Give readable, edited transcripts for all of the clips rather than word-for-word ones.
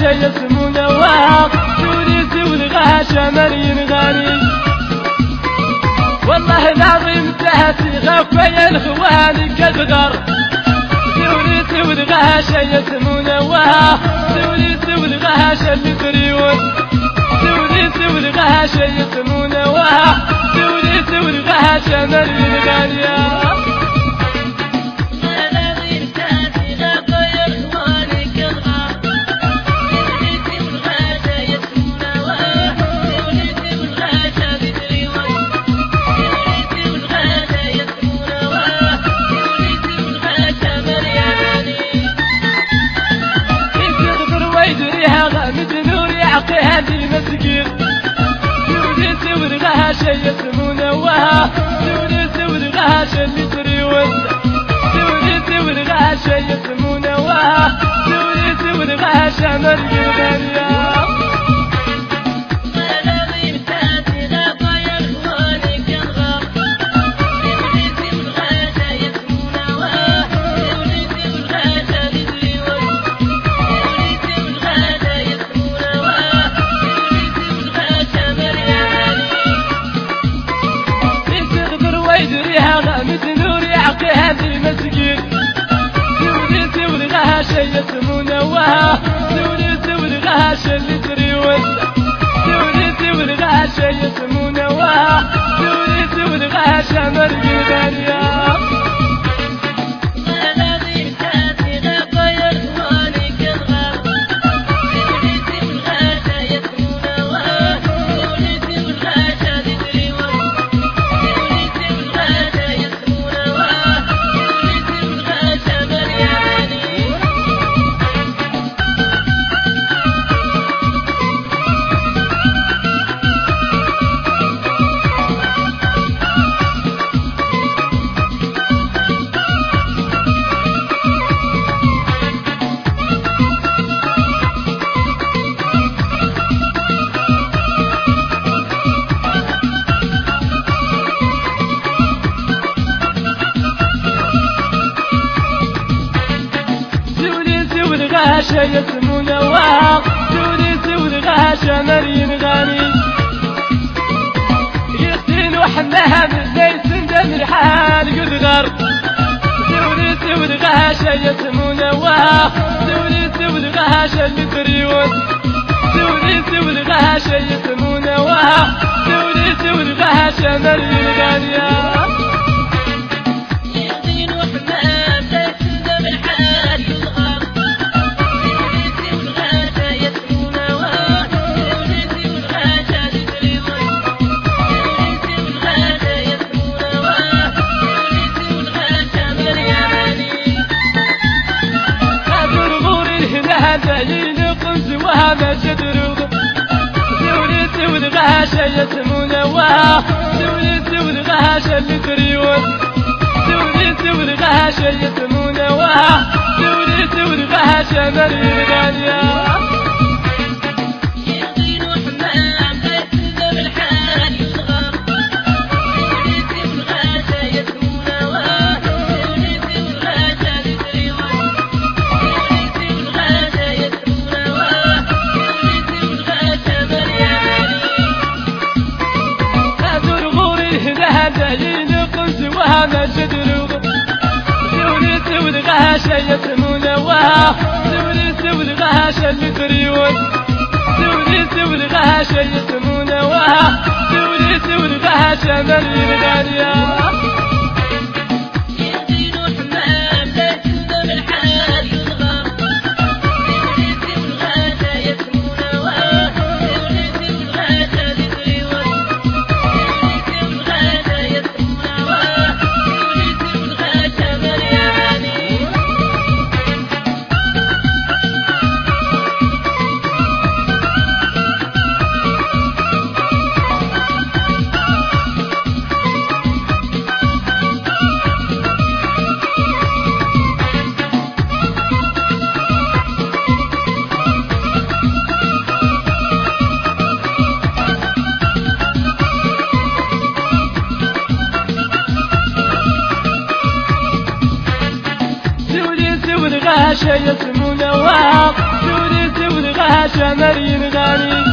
والغاشة يسمونه واق تونس والغاشة مرين غني والله العظيم تهتي غفيا الخوان كذغر تونس والغاشة يسمونه واق تونس والغاشة اللي بريون تونس والغاشة يسمونه واق تونس والغاشة مرين غني هذه مسكين تونس والغاشة يسمونه وها تونس والغاشة اللي تريون تونس والغاشة يسمونه وها تونس والغاشة مريم غالية هذه مسكين تونس والغاشة يسمونه وها تونس والغاشة اللي تريون تونس والغاشة يسمونه وها تونس والغاشة مريم غالية والغاشة يسمونه واق تونس والغاشة مريم غني يختين وحنها من ليس ندم الحال يذغر تونس والغاشة يسمونه واق تونس والغاشة اللي بريون تونس والغاشة يسمونه واق تونس والغاشة مريم غني وهذا جدروغ تونس والغاشة يسمونه وها تونس والغاشة اللي بريون تونس والغاشة يسمونه وها تونس والغاشة مريم غالية وهذا جدروغ تونس والغاشة يسمونه وها تونس والغاشة اللي بريون تونس والغاشة يسمونه وها تونس والغاشة مريم غالية والغاشة يسمونه واق تونس والغاشة الغاشة مريم غاني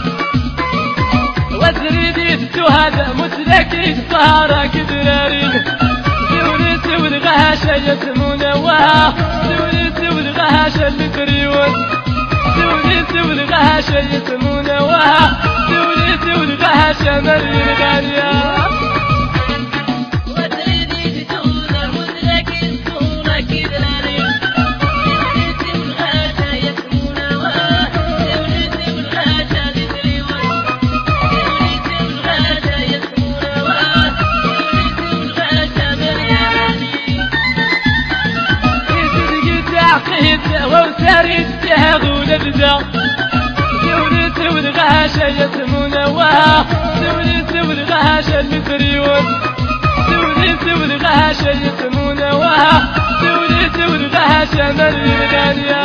وزريدي هذا متلكي صهرة كدراري سولت والغاشة يسمونه وها سولت والغاشة اللي بريون سولت والغاشة يسمونه وها سولت والغاشة مريم غانية وسارد تهغو لبدا سولت والغاشة يسمونه وها سولت والغاشة اللي بريون سولت والغاشة يسمونه وها سولت والغاشة مريم غانية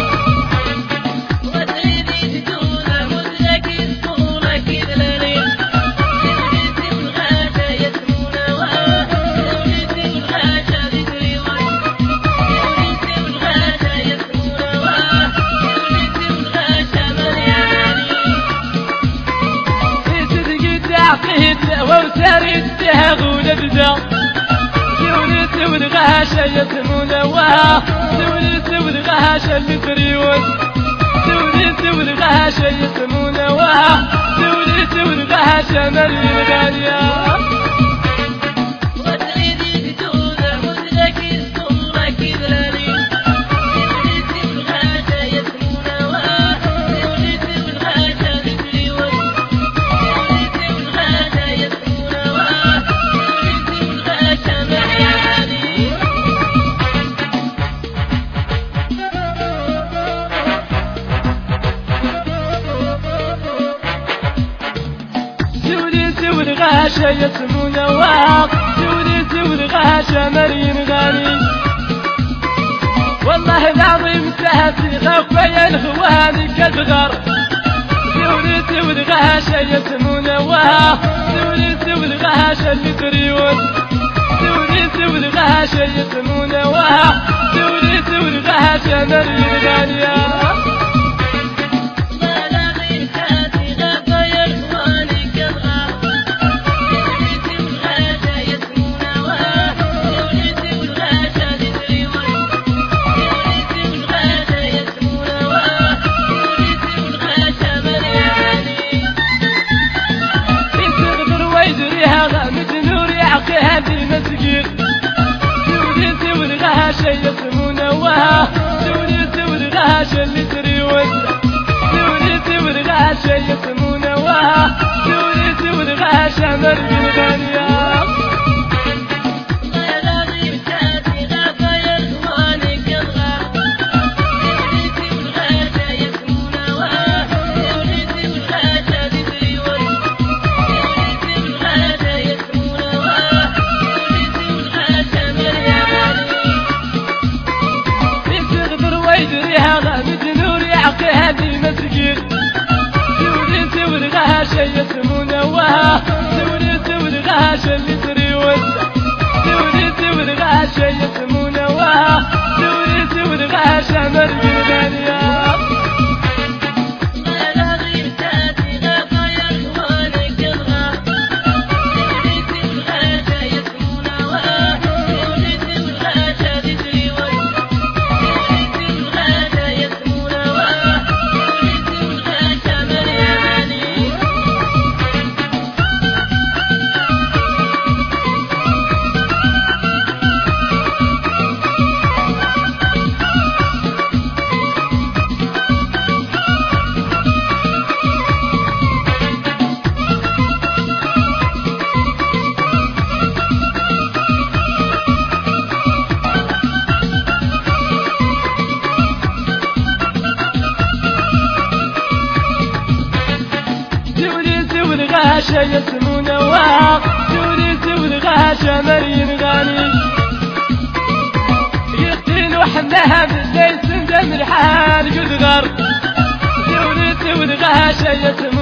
وسارد تهغو لبدا سولت والغاشة يسمونه وها سولت والغاشة اللي بريون سولت والغاشة يسمونه وها سولت والغاشة مريم غانية والغاشة يسمونه وها سولت والغاشة مريم غاني والله العظيم تهتي غفيا الغواني كالغر سولت والغاشة يسمونه وها سولت والغاشة اللي بريون سولت والغاشة يسمونه وها سولت والغاشة مريم غانية هذه مسجد سولت والغاشة يسمونه وها سولت والغاشة اللي تريون سولت والغاشة يسمونه وها سولت والغاشة مريم غانية هذه مسجد سولت والغاشة يسمونه وها سولت والغاشة اللي تريون سولت والغاشة يسمونه وها سولت والغاشة مريم غانية والغاشة يسمونه وها سولت والغاشة مريم غاني يقتل وحملها بالليل سندم الحال قد غر سولت والغاشة يسمونه